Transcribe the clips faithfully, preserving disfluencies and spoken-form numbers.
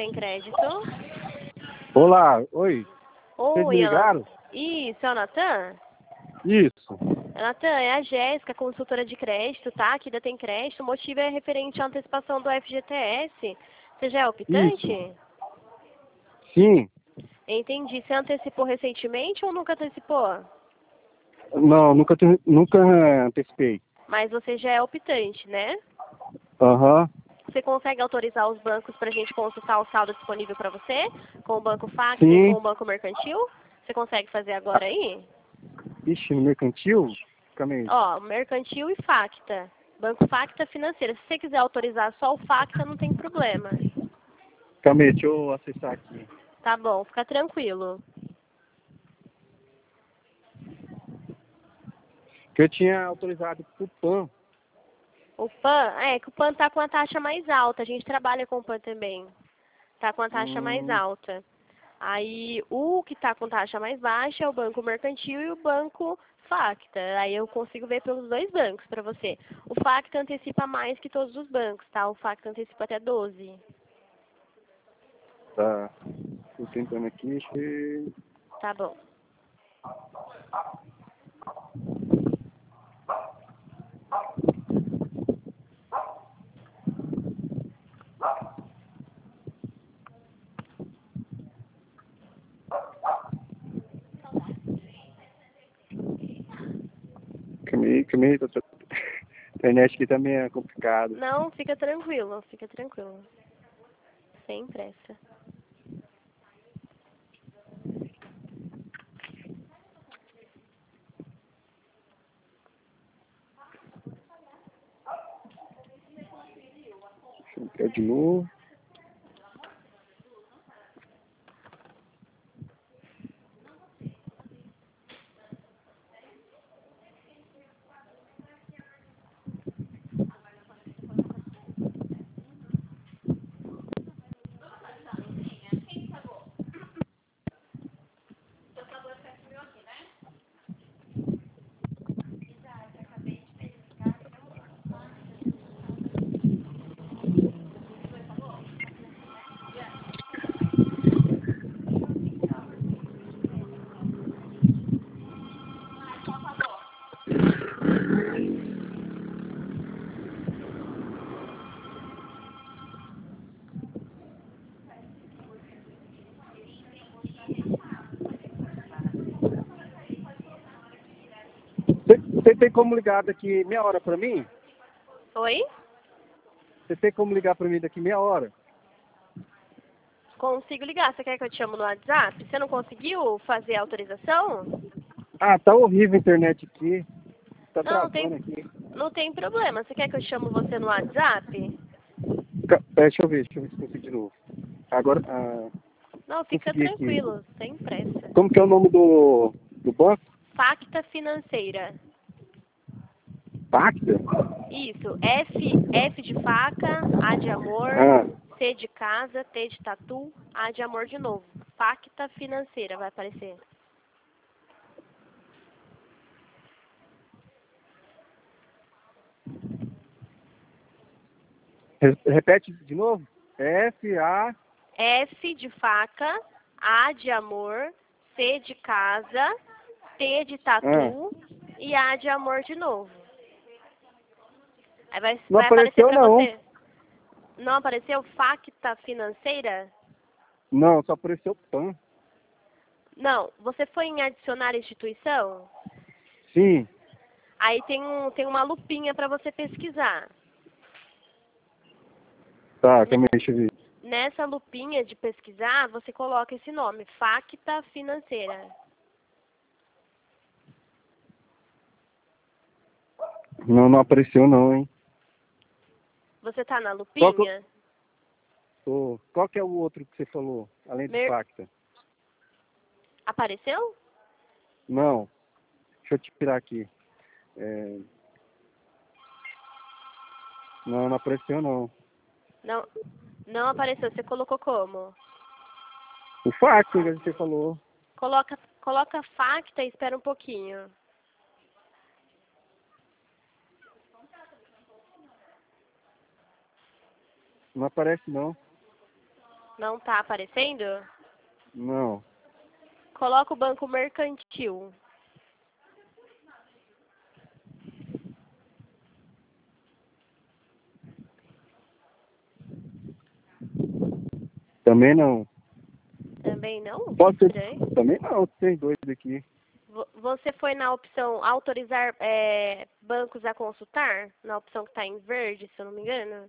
Tem Crédito. Olá, oi. Vocês me Oi, ligaram? Isso, é o Natan? Isso. Natan, é a Jéssica, consultora de crédito, tá? Aqui da Tem Crédito. O motivo é referente à antecipação do F G T S. Você já é optante? Isso. Sim. Entendi. Você antecipou recentemente ou nunca antecipou? Não, nunca, te- nunca antecipei. Mas você já é optante, né? Aham. Você consegue autorizar os bancos para a gente consultar o saldo disponível para você? Com o Banco Facta e com Sim. o Banco Mercantil? Você consegue fazer agora aí? Ixi, no mercantil? Calma aí. Ó, Mercantil e Facta. Banco Facta Financeira. Se você quiser autorizar só o Facta, não tem problema. Calma aí, deixa eu acessar aqui. Tá bom, fica tranquilo. Que eu tinha autorizado pro P A N. O PAN, é que o PAN tá com a taxa mais alta. A gente trabalha com o PAN também. Tá com a taxa mais Hum, alta. Aí o que tá com taxa mais baixa é o Banco Mercantil e o Banco Facta. Aí eu consigo ver pelos dois bancos para você. O Facta antecipa mais que todos os bancos, tá? O Facta antecipa até doze. tá. Tô tentando aqui. Deixa eu... Tá bom. Calma aí, calma aí. Tô... tô- A internet aqui também é complicado. Não, fica tranquilo, fica tranquilo. Sem pressa. Deixa eu entrar de novo. Você você tem como ligar daqui meia hora pra mim? Oi? Você tem como ligar pra mim daqui meia hora? Consigo ligar. Você quer que eu te chamo no WhatsApp? Você não conseguiu fazer a autorização? Ah, tá horrível a internet aqui. Tá Não, não tem, travando aqui. não tem problema. Você quer que eu chamo você no WhatsApp? Ca- é, deixa eu ver, deixa eu ver se consigo de novo. Agora, ah, Não, fica consegui aqui. tranquilo, sem pressa. Como que é o nome do, do banco? Facta Financeira. Pacta? Isso, F, F de faca, A de amor, Ah, C de casa, T de tatu, A de amor de novo. Facta Financeira vai aparecer. re- repete de novo? F, A, F de faca, A de amor, C de casa, T de ah. tatu e A de amor de novo. Aí vai, Não vai aparecer apareceu pra não. você. Não apareceu Facta Financeira? Não, só apareceu P A N. Não, você foi em adicionar instituição? Sim. Aí tem, um, tem uma lupinha para você pesquisar. Tá, Ne- calma aí, deixa eu ver. Nessa lupinha de pesquisar, você coloca esse nome, Facta Financeira. Não, não apareceu não, hein. Você tá na Qual que, lupinha? o- qual que é o outro que você falou, além do Mer- Pacta? Apareceu? Não. Deixa eu tirar aqui. É... Não, não apareceu não. Não, não apareceu. Você colocou como? O Pacta que você falou. Coloca, coloca Facta e espera um pouquinho. Não aparece não. Não tá aparecendo? Não. Coloca o banco mercantil. Também não. Também não? Pode Que ser. estranho. Também não, tem dois aqui. Vo- Você foi na opção autorizar é, bancos a consultar? Na opção que está em verde, se eu não me engano?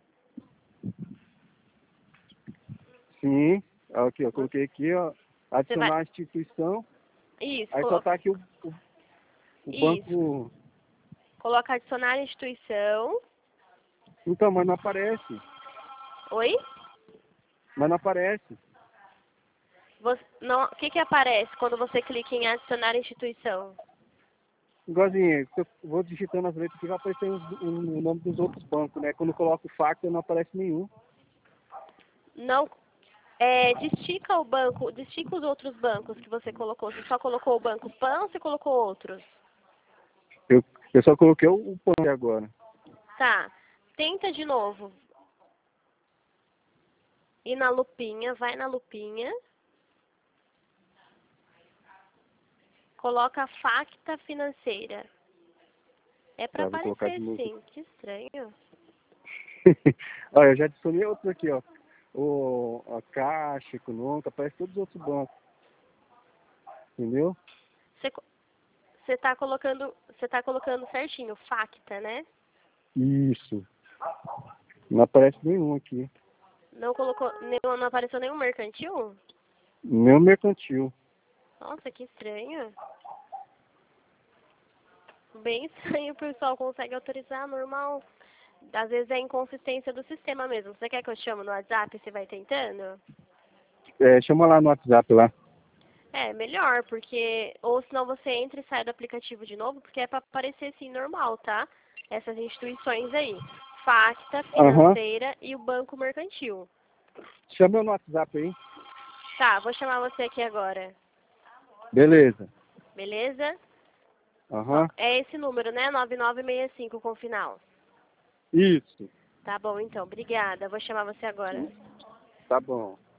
Sim. Aqui, eu coloquei aqui, ó. Você vai... Adicionar a instituição. Isso, Aí só coloca. tá aqui o, o, o Isso. banco. Coloca adicionar instituição. Então, mas não aparece. Oi? Mas não aparece. Você, não, o que, que aparece quando você clica em adicionar instituição? Igualzinho, eu vou digitando as letras aqui, vai aparecer os- o, o nome dos outros bancos, né? Quando eu coloco o facto, não aparece nenhum. Não. É, destica o banco, destica os outros bancos que você colocou. Você só colocou o banco Pan ou você colocou outros? Eu, eu só coloquei o, o pão agora. Tá. Tenta de novo. E na lupinha, vai na lupinha. Coloca facta financeira. É pra Tá, vou colocar aparecer de novo. sim. Que estranho. Olha, eu já adicionei outros aqui, ó. O, a Caixa Econômica, aparece todos os outros bancos. Entendeu? Você, co- você tá colocando, você tá colocando certinho, facta, né? Isso. Não aparece nenhum aqui. Não colocou, nenhum- não apareceu nenhum mercantil? Nem o mercantil. Nossa, que estranho. Bem estranho, o pessoal consegue autorizar normal. Às vezes é inconsistência do sistema mesmo. Você quer que eu chame no WhatsApp e você vai tentando? É, chama lá no WhatsApp lá. É, melhor, porque... Ou senão você entra e sai do aplicativo de novo, porque é pra aparecer assim normal, tá? Essas instituições aí. Facta, Aham. financeira e o banco mercantil. Chama eu no WhatsApp aí. Tá, vou chamar você aqui agora. Beleza. Beleza? Ó, Aham. é esse número, né? nove nove seis cinco com final. Isso. Tá bom, então. Obrigada. Vou chamar você agora. Tá bom.